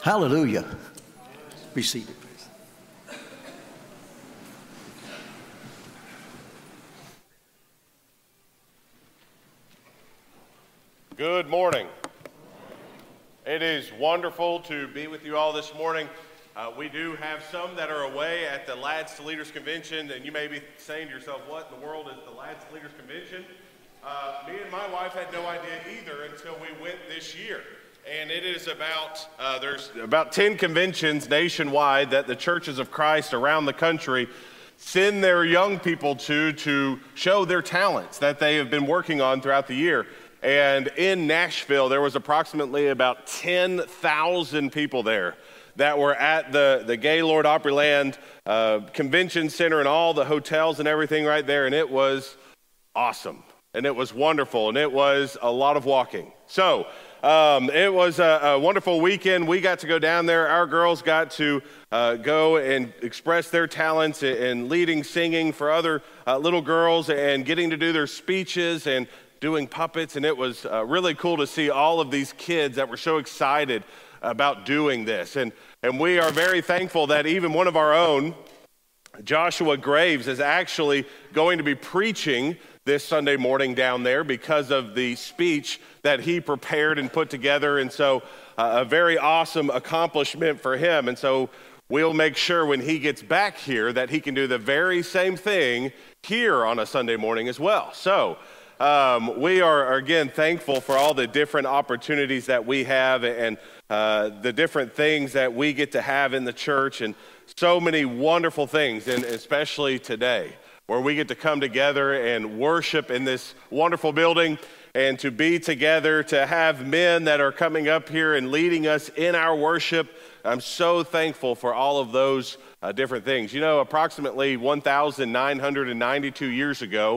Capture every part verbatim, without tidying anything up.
Hallelujah. Be seated, please. Good morning. It is wonderful to be with you all this morning. Uh, we do have some that are away at the Lads to Leaders Convention, and you may be saying to yourself, what in the world is the Lads to Leaders Convention? Uh, me and my wife had no idea either until we went this year. And it is about, uh, there's about ten conventions nationwide that the churches of Christ around the country send their young people to to show their talents that they have been working on throughout the year. And in Nashville, there was approximately about ten thousand people there that were at the, the Gaylord Opryland uh, Convention Center and all the hotels and everything right there. And it was awesome. And it was wonderful. And it was a lot of walking. So um, it was a, a wonderful weekend. We got to go down there. Our girls got to uh, go and express their talents in leading, singing for other uh, little girls and getting to do their speeches and doing puppets. And it was uh, really cool to see all of these kids that were so excited about doing this. And, and we are very thankful that even one of our own, Joshua Graves, is actually going to be preaching this Sunday morning down there because of the speech that he prepared and put together. And so uh, a very awesome accomplishment for him. And so we'll make sure when he gets back here that he can do the very same thing here on a Sunday morning as well. So um, we are, again, thankful for all the different opportunities that we have and uh, the different things that we get to have in the church, and so many wonderful things, and especially today, where we get to come together and worship in this wonderful building and to be together, to have men that are coming up here and leading us in our worship. I'm so thankful for all of those uh, different things. You know, approximately one thousand nine hundred ninety-two years ago,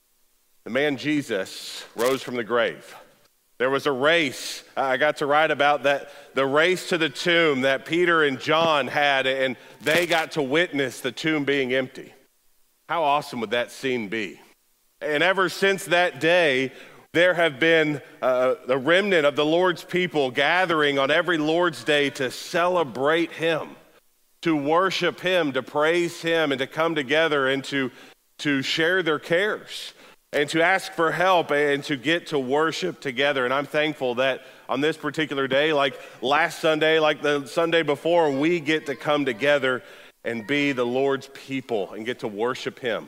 the man Jesus rose from the grave. There was a race. I got to write about that, the race to the tomb that Peter and John had, and they got to witness the tomb being empty. How awesome would that scene be? And ever since that day, there have been uh, the remnant of the Lord's people gathering on every Lord's Day to celebrate him, to worship him, to praise him, and to come together and to, to share their cares and to ask for help and to get to worship together. And I'm thankful that on this particular day, like last Sunday, like the Sunday before, we get to come together and be the Lord's people and get to worship him.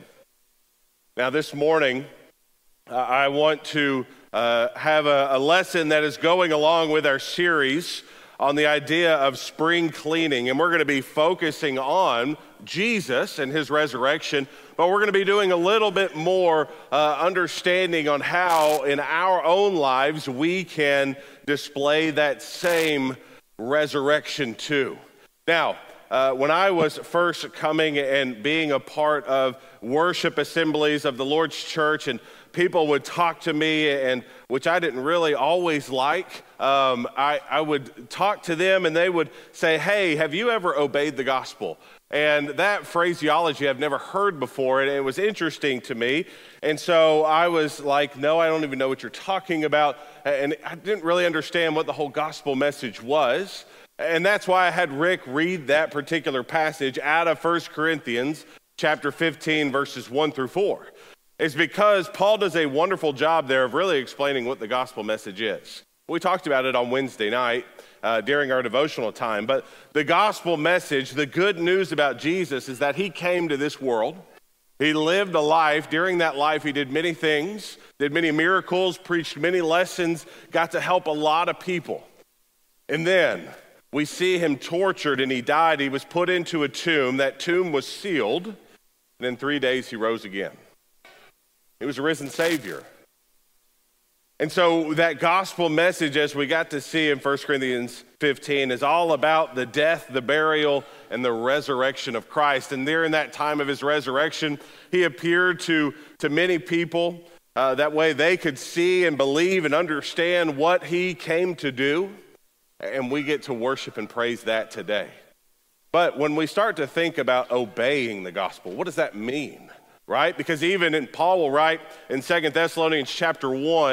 Now this morning, uh, I want to uh, have a, a lesson that is going along with our series on the idea of spring cleaning. And we're going to be focusing on Jesus and his resurrection, but we're going to be doing a little bit more uh, understanding on how in our own lives we can display that same resurrection too. Now, Uh, when I was first coming and being a part of worship assemblies of the Lord's church, and people would talk to me, and which I didn't really always like, um, I, I would talk to them and they would say, hey, have you ever obeyed the gospel? And that phraseology I've never heard before, and it was interesting to me. And so I was like, no, I don't even know what you're talking about. And I didn't really understand what the whole gospel message was. And that's why I had Rick read that particular passage out of First Corinthians chapter fifteen, verses one through four. It's because Paul does a wonderful job there of really explaining what the gospel message is. We talked about it on Wednesday night uh, during our devotional time, but the gospel message, the good news about Jesus, is that he came to this world. He lived a life. During that life, he did many things, did many miracles, preached many lessons, got to help a lot of people. And then we see him tortured, and he died. He was put into a tomb. That tomb was sealed, and in three days he rose again. He was a risen Savior. And so that gospel message, as we got to see in First Corinthians fifteen, is all about the death, the burial, and the resurrection of Christ. And there in that time of his resurrection, he appeared to, to many people. Uh, that way they could see and believe and understand what he came to do. And we get to worship and praise that today. But when we start to think about obeying the gospel, what does that mean, right? Because even in, Paul will write in Second Thessalonians chapter one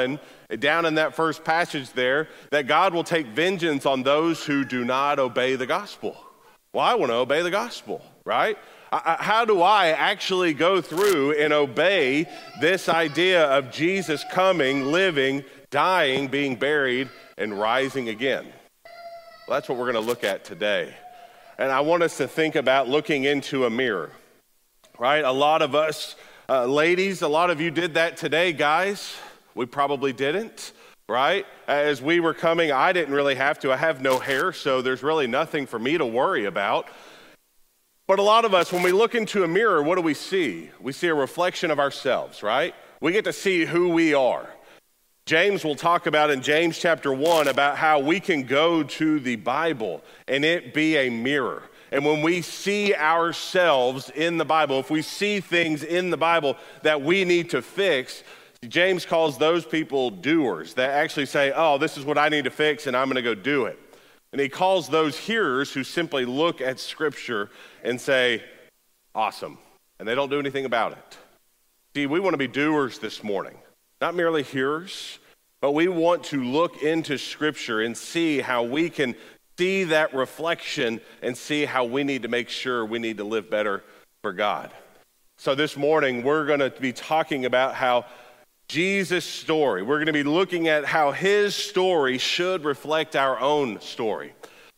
down in that first passage there, that God will take vengeance on those who do not obey the gospel. Well, I want to obey the gospel, right? I, how do I actually go through and obey this idea of Jesus coming, living, dying, being buried, and rising again? Well, that's what we're going to look at today. And I want us to think about looking into a mirror, right? A lot of us, uh, ladies, a lot of you did that today, guys. We probably didn't, right? As we were coming, I didn't really have to. I have no hair, so there's really nothing for me to worry about. But a lot of us, when we look into a mirror, what do we see? We see a reflection of ourselves, right? We get to see who we are. James will talk about in James chapter one about how we can go to the Bible and it be a mirror. And when we see ourselves in the Bible, if we see things in the Bible that we need to fix, James calls those people doers that actually say, oh, this is what I need to fix and I'm going to go do it. And he calls those hearers who simply look at Scripture and say, awesome, and they don't do anything about it. See, we want to be doers this morning, not merely hearers, but we want to look into Scripture and see how we can see that reflection and see how we need to make sure we need to live better for God. So this morning, we're going to be talking about how Jesus' story, we're going to be looking at how his story should reflect our own story,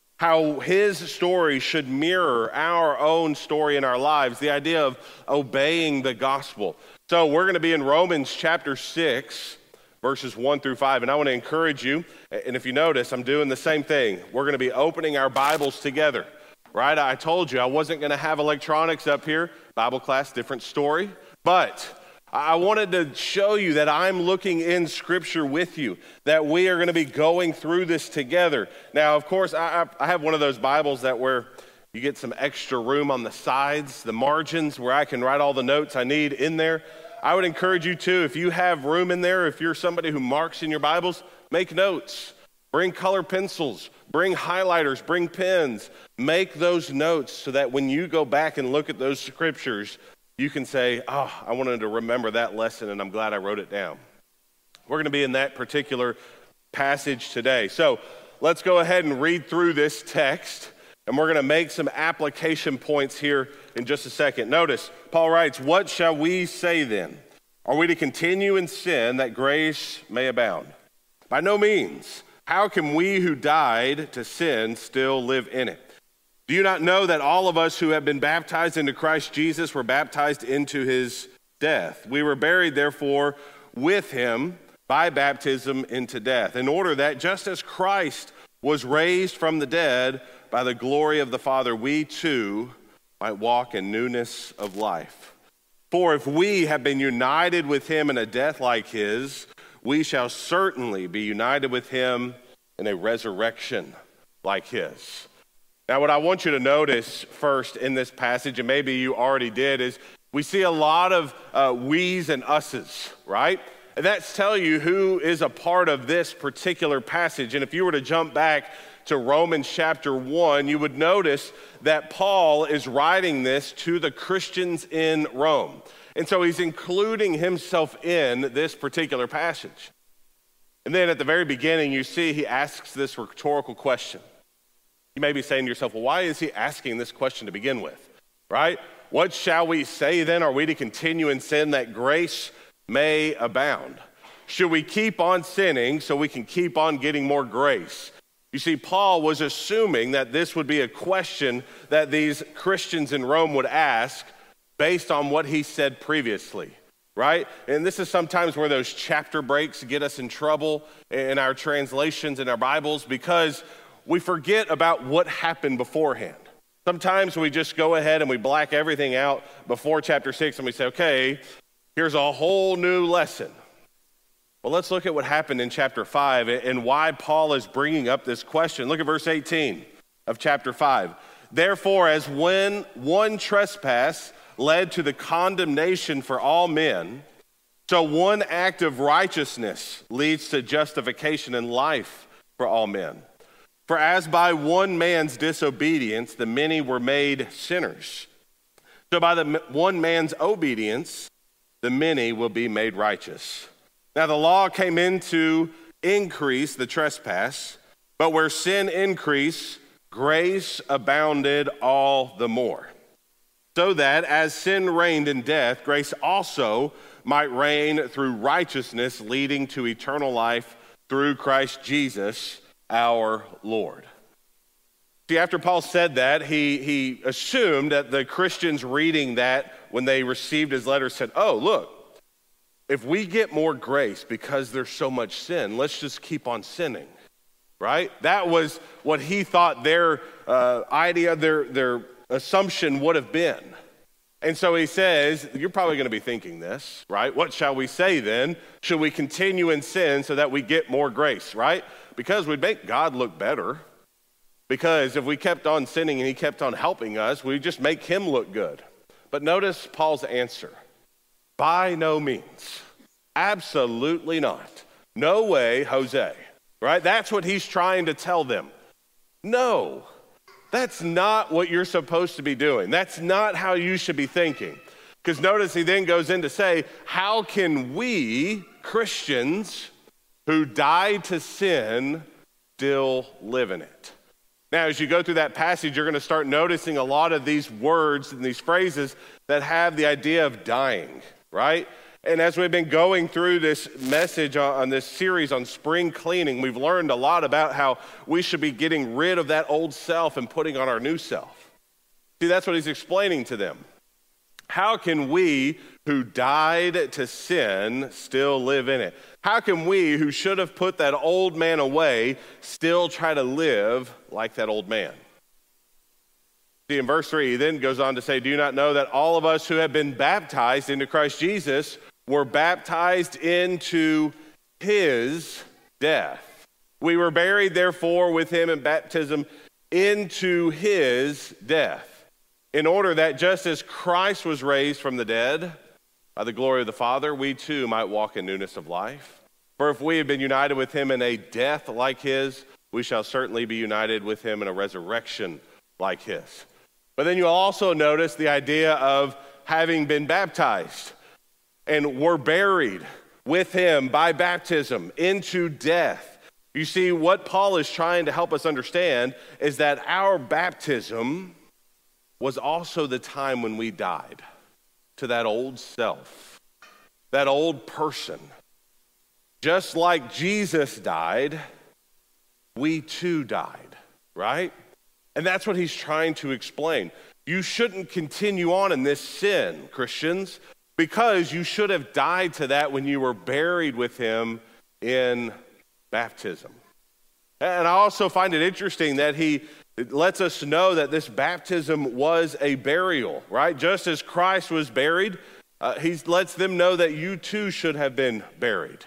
how his story should mirror our own story in our lives, the idea of obeying the gospel. So we're going to be in Romans chapter six, verses one through five, and I want to encourage you, and if you notice, I'm doing the same thing. We're going to be opening our Bibles together, right? I told you I wasn't going to have electronics up here. Bible class, different story, but I wanted to show you that I'm looking in Scripture with you, that we are going to be going through this together. Now, of course, I, I have one of those Bibles that where you get some extra room on the sides, the margins, where I can write all the notes I need in there. I would encourage you to, if you have room in there, if you're somebody who marks in your Bibles, make notes. Bring color pencils, bring highlighters, bring pens. Make those notes so that when you go back and look at those scriptures, you can say, oh, I wanted to remember that lesson and I'm glad I wrote it down. We're going to be in that particular passage today. So let's go ahead and read through this text and we're going to make some application points here in just a second. Notice, Paul writes, what shall we say then? Are we to continue in sin that grace may abound? By no means. How can we who died to sin still live in it? Do you not know that all of us who have been baptized into Christ Jesus were baptized into his death? We were buried, therefore, with him by baptism into death, in order that just as Christ was raised from the dead by the glory of the Father, we too might walk in newness of life. For if we have been united with him in a death like his, we shall certainly be united with him in a resurrection like his. Now, what I want you to notice first in this passage, and maybe you already did, is we see a lot of uh, we's and us's, right? And that's tell you who is a part of this particular passage. And if you were to jump back to Romans chapter one, you would notice that Paul is writing this to the Christians in Rome. And so he's including himself in this particular passage. And then at the very beginning, you see he asks this rhetorical question. You may be saying to yourself, well, why is he asking this question to begin with, right? What shall we say then? Are we to continue in sin that grace may abound? Should we keep on sinning so we can keep on getting more grace? You see, Paul was assuming that this would be a question that these Christians in Rome would ask based on what he said previously, right? And this is sometimes where those chapter breaks get us in trouble in our translations in our Bibles because we forget about what happened beforehand. Sometimes we just go ahead and we black everything out before chapter six and we say, okay, here's a whole new lesson. Well, let's look at what happened in chapter five and why Paul is bringing up this question. Look at verse eighteen of chapter five. Therefore, as when one trespass led to the condemnation for all men, so one act of righteousness leads to justification and life for all men. For as by one man's disobedience the many were made sinners, so by the one man's obedience the many will be made righteous. Now the law came in to increase the trespass, but where sin increased, grace abounded all the more. So that as sin reigned in death, grace also might reign through righteousness, leading to eternal life through Christ Jesus, our Lord. See, after Paul said that, he, he assumed that the Christians reading that when they received his letter said, oh, look, if we get more grace because there's so much sin, let's just keep on sinning, right? That was what he thought their uh, idea, their, their assumption would have been. And so he says, you're probably going to be thinking this, right? What shall we say then? Should we continue in sin so that we get more grace, right? Because we'd make God look better. Because if we kept on sinning and he kept on helping us, we'd just make him look good. But notice Paul's answer. By no means. Absolutely not. No way, Jose. Right? That's what he's trying to tell them. No, that's not what you're supposed to be doing. That's not how you should be thinking. Because notice he then goes in to say, how can we, Christians, who died to sin, still live in it? Now, as you go through that passage, you're going to start noticing a lot of these words and these phrases that have the idea of dying, right? And as we've been going through this message on this series on spring cleaning, we've learned a lot about how we should be getting rid of that old self and putting on our new self. See, that's what he's explaining to them. How can we who died to sin still live in it? How can we who should have put that old man away still try to live like that old man? See, in verse three, he then goes on to say, do you not know that all of us who have been baptized into Christ Jesus were baptized into his death? We were buried, therefore, with him in baptism into his death, in order that just as Christ was raised from the dead by the glory of the Father, we too might walk in newness of life. For if we have been united with him in a death like his, we shall certainly be united with him in a resurrection like his. But then you'll also notice the idea of having been baptized and were buried with him by baptism into death. You see, what Paul is trying to help us understand is that our baptism was also the time when we died to that old self, that old person. Just like Jesus died, we too died, right? And that's what he's trying to explain. You shouldn't continue on in this sin, Christians, because you should have died to that when you were buried with him in baptism. And I also find it interesting that he lets us know that this baptism was a burial, right? Just as Christ was buried, uh, he lets them know that you too should have been buried.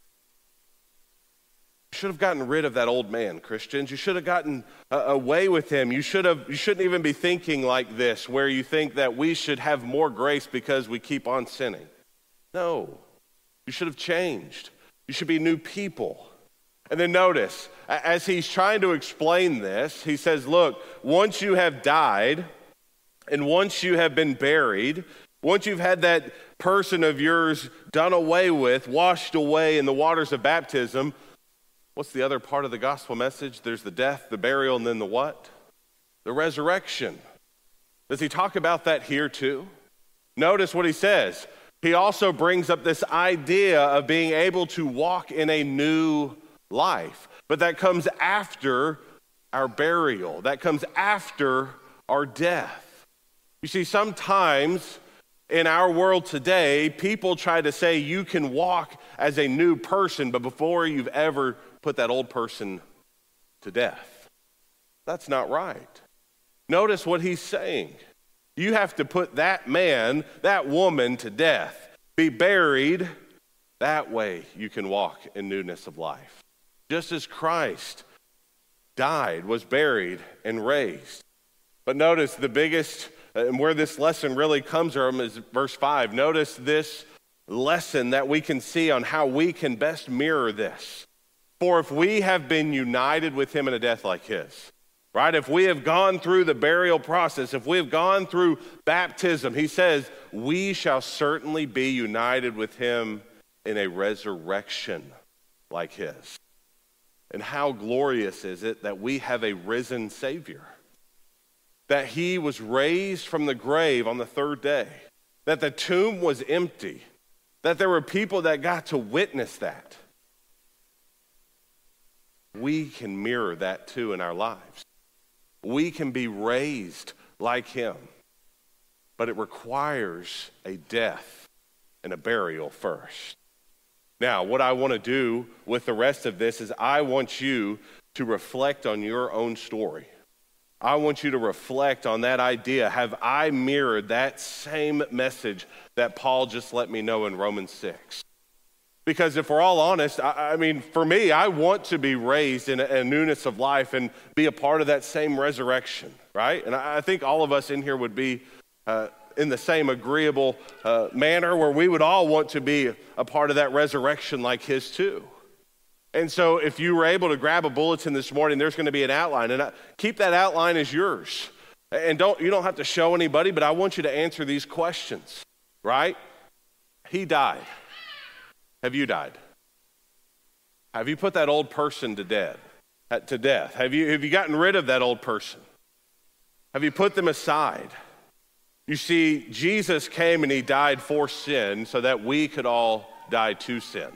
You should have gotten rid of that old man, Christians. You should have gotten uh, away with him. You should have. You shouldn't even be thinking like this, where you think that we should have more grace because we keep on sinning. No, you should have changed. You should be new people. And then notice, as he's trying to explain this, he says, look, once you have died and once you have been buried, once you've had that person of yours done away with, washed away in the waters of baptism, what's the other part of the gospel message? There's the death, the burial, and then the what? The resurrection. Does he talk about that here too? Notice what he says. He also brings up this idea of being able to walk in a new life. But that comes after our burial. That comes after our death. You see, sometimes in our world today, people try to say you can walk as a new person, but before you've ever put that old person to death. That's not right. Notice what he's saying. You have to put that man, that woman to death, be buried. That way you can walk in newness of life. Just as Christ died, was buried, and raised. But notice the biggest, and where this lesson really comes from is verse five. Notice this lesson that we can see on how we can best mirror this. For if we have been united with him in a death like his, right? If we have gone through the burial process, if we have gone through baptism, he says, we shall certainly be united with him in a resurrection like his. And how glorious is it that we have a risen Savior, that he was raised from the grave on the third day, that the tomb was empty, that there were people that got to witness that. We can mirror that too in our lives. We can be raised like him, but it requires a death and a burial first. Now, what I want to do with the rest of this is I want you to reflect on your own story. I want you to reflect on that idea. Have I mirrored that same message that Paul just let me know in Romans six? Because if we're all honest, I, I mean, for me, I want to be raised in a, a newness of life and be a part of that same resurrection, right? And I, I think all of us in here would be uh, in the same agreeable uh, manner where we would all want to be a part of that resurrection like his too. And so if you were able to grab a bulletin this morning, there's going to be an outline, and I, keep that outline as yours. And don't you don't have to show anybody, but I want you to answer these questions, right? He died. Have you died? Have you put that old person to death? To death? Have you have you gotten rid of that old person? Have you put them aside? You see, Jesus came and he died for sin so that we could all die to sin.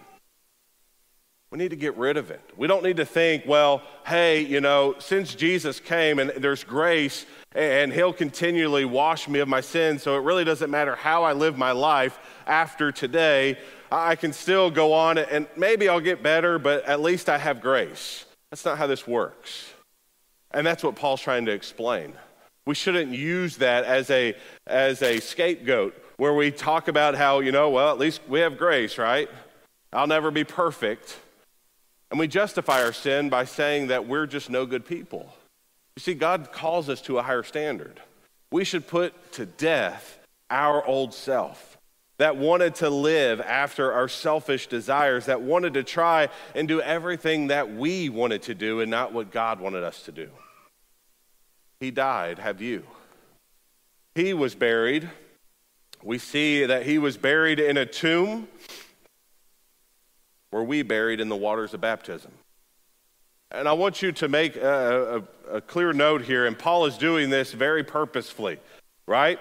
We need to get rid of it. We don't need to think, well, hey, you know, since Jesus came and there's grace and he'll continually wash me of my sins, so it really doesn't matter how I live my life after today, I can still go on and maybe I'll get better, but at least I have grace. That's not how this works. And that's what Paul's trying to explain. We shouldn't use that as a as a scapegoat where we talk about how, you know, well, at least we have grace, right? I'll never be perfect. And we justify our sin by saying that we're just no good people. You see, God calls us to a higher standard. We should put to death our old self that wanted to live after our selfish desires, that wanted to try and do everything that we wanted to do and not what God wanted us to do. He died, have you? He was buried. We see that he was buried in a tomb. Were we buried in the waters of baptism? And I want you to make a, a, a clear note here, and Paul is doing this very purposefully, right?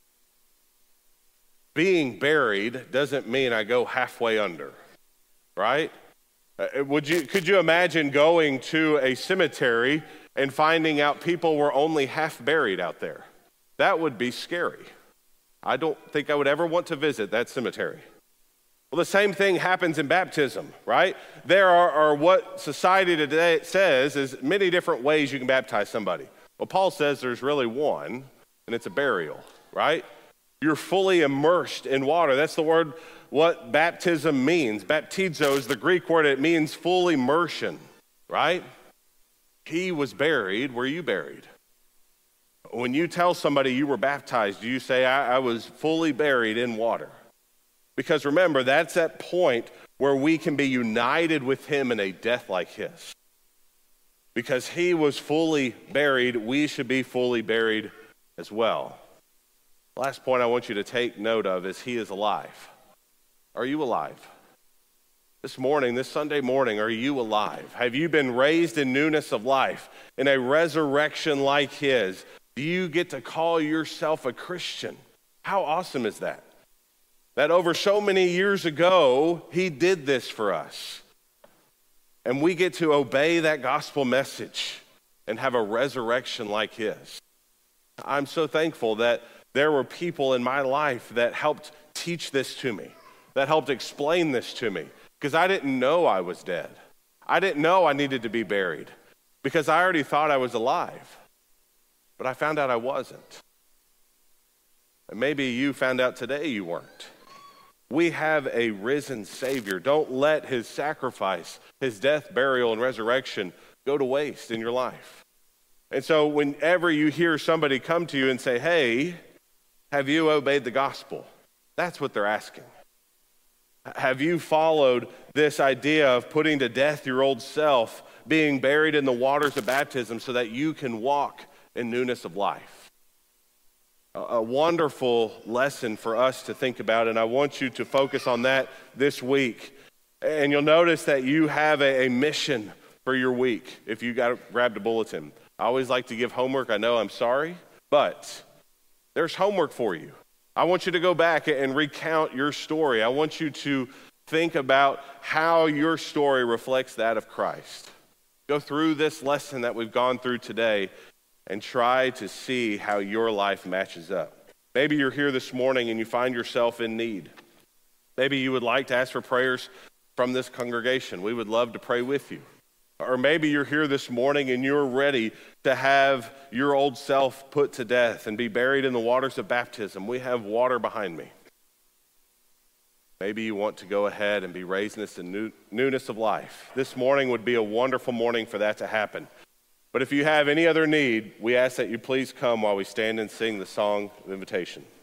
Being buried doesn't mean I go halfway under, right? Uh, would you, could you imagine going to a cemetery and finding out people were only half buried out there? That would be scary. I don't think I would ever want to visit that cemetery. Well, the same thing happens in baptism, right? There are, are what society today says is many different ways you can baptize somebody. Well, Paul says there's really one, and it's a burial, right? You're fully immersed in water. That's the word, what baptism means. Baptizo is the Greek word. It means full immersion, right? He was buried. Were you buried? When you tell somebody you were baptized, do you say, I, I was fully buried in water? Because remember, that's that point where we can be united with him in a death like his. Because he was fully buried, we should be fully buried as well. Last point I want you to take note of is he is alive. Are you alive? This morning, this Sunday morning, are you alive? Have you been raised in newness of life, in a resurrection like his? Do you get to call yourself a Christian? How awesome is that? That over so many years ago, he did this for us. And we get to obey that gospel message and have a resurrection like his. I'm so thankful that there were people in my life that helped teach this to me, that helped explain this to me, because I didn't know I was dead. I didn't know I needed to be buried because I already thought I was alive. But I found out I wasn't. And maybe you found out today you weren't. We have a risen Savior. Don't let his sacrifice, his death, burial, and resurrection go to waste in your life. And so whenever you hear somebody come to you and say, hey, have you obeyed the gospel? That's what they're asking. Have you followed this idea of putting to death your old self, being buried in the waters of baptism so that you can walk in newness of life? a wonderful lesson for us to think about, and I want you to focus on that this week. And you'll notice that you have a, a mission for your week if you got grabbed a bulletin. I always like to give homework. I know, I'm sorry, but there's homework for you. I want you to go back and recount your story. I want you to think about how your story reflects that of Christ. Go through this lesson that we've gone through today and try to see how your life matches up. Maybe you're here this morning and you find yourself in need. Maybe you would like to ask for prayers from this congregation. We would love to pray with you. Or maybe you're here this morning and you're ready to have your old self put to death and be buried in the waters of baptism. We have water behind me. Maybe you want to go ahead and be raised in this new, newness of life. This morning would be a wonderful morning for that to happen. But if you have any other need, we ask that you please come while we stand and sing the song of invitation.